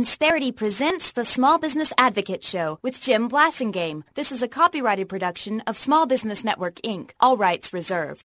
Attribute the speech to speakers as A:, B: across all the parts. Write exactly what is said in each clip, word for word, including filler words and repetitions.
A: Insperity presents the Small Business Advocate Show with Jim Blasingame. This is a copyrighted production of Small Business Network, Incorporated. All rights reserved.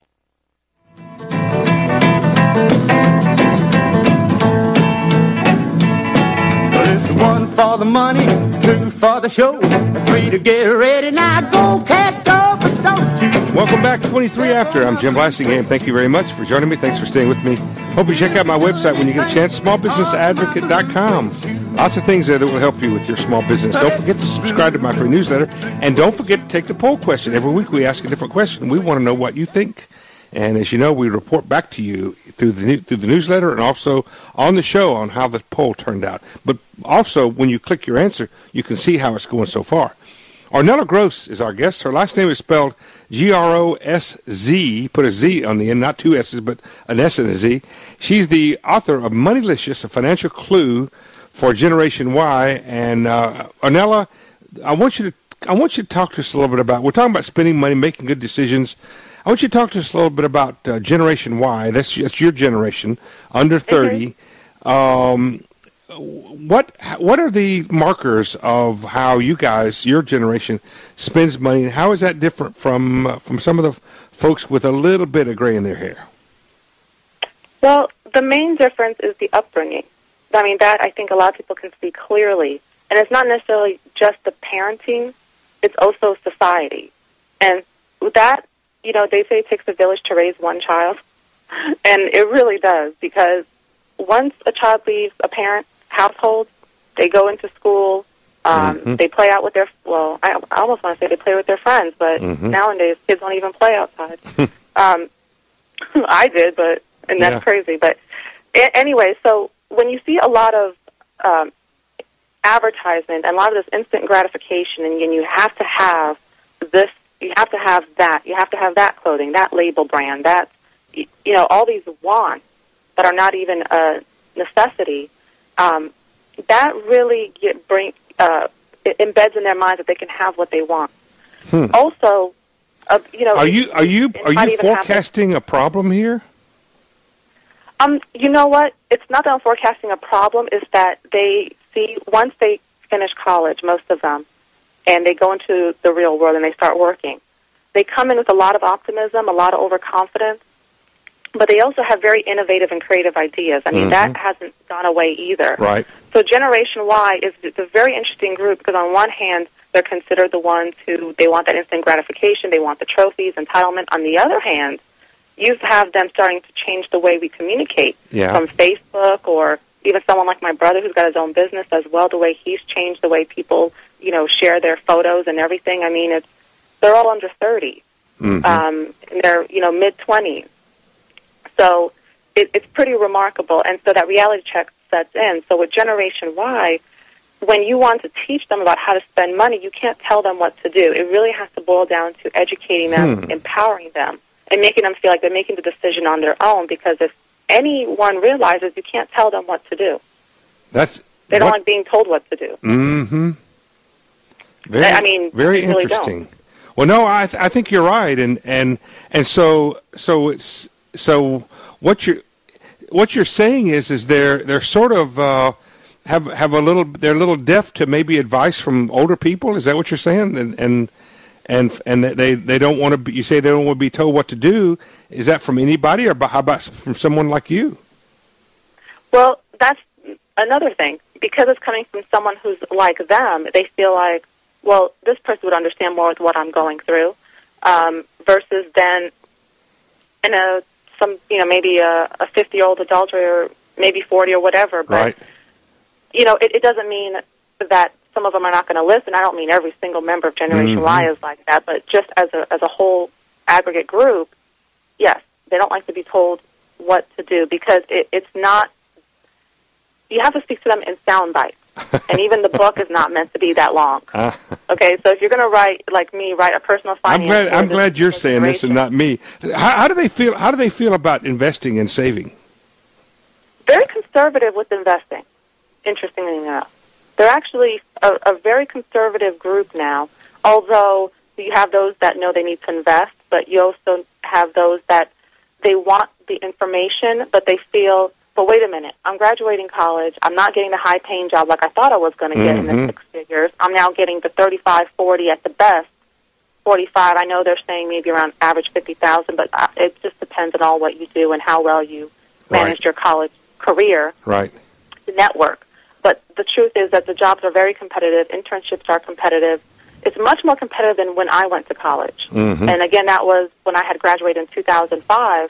B: It's one for the money, two for the show, three to get ready. Now go, cat, go, but don't you?
C: Welcome back to twenty-three After. I'm Jim Blasingame. Thank you very much for joining me. Thanks for staying with me. Hope you check out my website when you get a chance, small business advocate dot com. Lots of things there that will help you with your small business. Don't forget to subscribe to my free newsletter. And don't forget to take the poll question. Every week we ask a different question. We want to know what you think. And as you know, we report back to you through the through the newsletter and also on the show on how the poll turned out. But also, when you click your answer, you can see how it's going so far. Ornella Gross is our guest. Her last name is spelled G R O S Z. Put a Z on the end, not two S's, but an S and a Z. She's the author of Moneylicious, a financial clue for Generation Y. And uh, Ornella, I want you to I want you to talk to us a little bit about. We're talking about spending money, making good decisions. I want you to talk to us a little bit about uh, Generation Y. That's, that's your generation, under thirty. Mm-hmm. Um, what what are the markers of how you guys, your generation, spends money, and how is that different from uh, from some of the folks with a little bit of gray in their hair?
D: Well, the main difference is the upbringing. I mean, that I think a lot of people can see clearly. And it's not necessarily just the parenting, it's also society. And with that, you know, they say it takes a village to raise one child, and it really does, because once a child leaves a parent's household, they go into school, um, mm-hmm. they play out with their, well, I, I almost want to say they play with their friends, but mm-hmm. nowadays kids don't even play outside. um, I did, but, and that's yeah. crazy. But a- anyway, so when you see a lot of um, advertisement and a lot of this instant gratification, and, and you have to have this, you have to have that, you have to have that clothing, that label brand, that, you know, all these wants that are not even a necessity, um, that really get, bring, uh, it embeds in their minds that they can have what they want. Hmm. Also, uh, you know,
C: are you are you are you forecasting a problem here?
D: Um, you know what? It's not that I'm forecasting a problem. It's that they see once they finish college, most of them, and they go into the real world and they start working, they come in with a lot of optimism, a lot of overconfidence, but they also have very innovative and creative ideas. I mean, mm-hmm. that hasn't gone away either.
C: Right.
D: So Generation Y is it's a very interesting group because on one hand, they're considered the ones who, they want that instant gratification, they want the trophies, entitlement. On the other hand, you have them starting to change the way we communicate
C: yeah.
D: from Facebook, or even someone like my brother who's got his own business as well, the way he's changed the way people, you know, share their photos and everything. I mean, it's they're all under thirty. Mm-hmm. Um, and they're, you know, mid-twenties. So it, it's pretty remarkable. And so that reality check sets in. So with Generation Y, when you want to teach them about how to spend money, you can't tell them what to do. It really has to boil down to educating them, hmm. empowering them, and making them feel like they're making the decision on their own, because if anyone realizes, you can't tell them what to do.
C: That's
D: They don't
C: what?
D: like being told what to do.
C: Mm-hmm. Very,
D: I mean,
C: very
D: really
C: interesting.
D: Don't.
C: Well, no, I th- I think you're right, and and and so so it's so what you're what you're saying is is they're they're sort of uh, have have a little they're a little deaf to maybe advice from older people. Is that what you're saying? And and and and they they don't want to be, you say they don't want to be told what to do. Is that from anybody, or how about from someone like you?
D: Well, that's another thing, because it's coming from someone who's like them. They feel like, well, this person would understand more with what I'm going through, um, versus then in a some you know maybe a, a fifty-year-old adult or maybe forty or whatever. But
C: right.
D: you know, it, it doesn't mean that some of them are not going to listen. I don't mean every single member of Generation mm-hmm. Y is like that, but just as a as a whole aggregate group, yes, they don't like to be told what to do, because it, it's not. You have to speak to them in sound bites. And even the book is not meant to be that long. Okay, so if you're going to write, like me, write a personal finance.
C: I'm glad. I'm glad you're saying this and not me. How, how do they feel? How do they feel about investing and saving?
D: Very conservative with investing. Interestingly enough, they're actually a, a very conservative group now. Although you have those that know they need to invest, but you also have those that they want the information, but they feel but wait a minute, I'm graduating college. I'm not getting the high-paying job like I thought I was going to get
C: Mm-hmm.
D: in the six figures. I'm now getting the thirty-five, forty at the best, forty-five. I know they're saying maybe around average fifty thousand, but uh, it just depends on all what you do and how well you managed
C: Right.
D: your college career,
C: Right.
D: the network. But the truth is that the jobs are very competitive. Internships are competitive. It's much more competitive than when I went to college.
C: Mm-hmm.
D: And again, that was when I had graduated in two thousand five.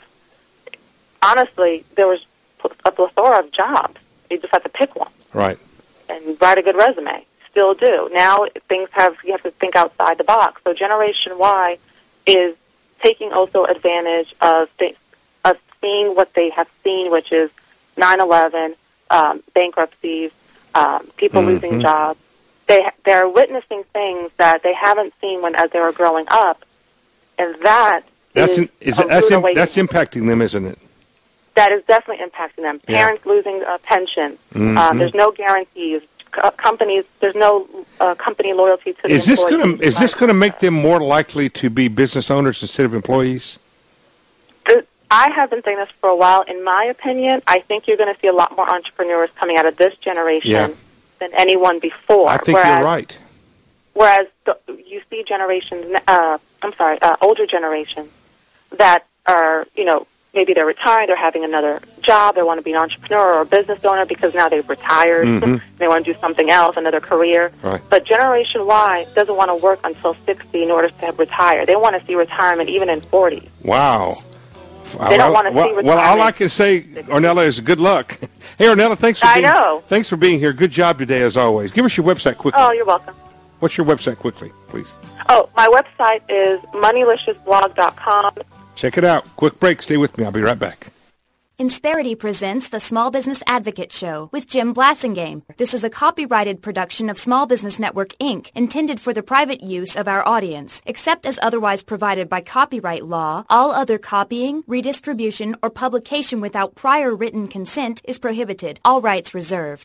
D: Honestly, there was a plethora of jobs. You just have to pick one
C: Right.
D: and write a good resume. Still do. Now things have, you have to think outside the box. So Generation Y is taking also advantage of th- of seeing what they have seen, which is nine eleven, um, bankruptcies, um, people
C: Mhm.
D: losing jobs. They they're witnessing things that they haven't seen when as they were growing up, and that
C: That's
D: is,
C: in, is
D: a
C: that's
D: rude
C: in,
D: awakening.
C: that's impacting them, isn't it?
D: That is definitely impacting them.
C: Yeah.
D: Parents losing uh, pensions.
C: Mhm.
D: Um, there's no guarantees. Co- companies, there's no uh, company loyalty to the
C: Is this
D: employees.
C: going to is this going to make them more likely to be business owners instead of employees?
D: The- I have been saying this for a while. In my opinion, I think you're going to see a lot more entrepreneurs coming out of this generation
C: Yeah.
D: than anyone before.
C: I think
D: whereas,
C: you're right.
D: Whereas the, you see generations, uh, I'm sorry, uh, older generations that are, you know, maybe they're retired, they're having another job, they want to be an entrepreneur or a business owner because now they've retired,
C: Mhm.
D: they want to do something else, another career.
C: Right.
D: But Generation Y doesn't want to work until sixty in order to retire. They want to see retirement even in forty.
C: Wow.
D: They don't want to
C: well,
D: see
C: well, all I
D: retirement.
C: can say, Ornella, is good luck. Hey, Ornella, thanks for
D: I
C: being
D: know.
C: thanks for being here. Good job today, as always. Give us your website quickly.
D: Oh, you're welcome.
C: What's your website quickly, please?
D: Oh, my website is moneylicious blog dot com.
C: Check it out. Quick break. Stay with me. I'll be right back.
A: Insperity presents the Small Business Advocate Show with Jim Blassingame. This is a copyrighted production of Small Business Network, Incorporated, intended for the private use of our audience. Except as otherwise provided by copyright law, all other copying, redistribution, or publication without prior written consent is prohibited. All rights reserved.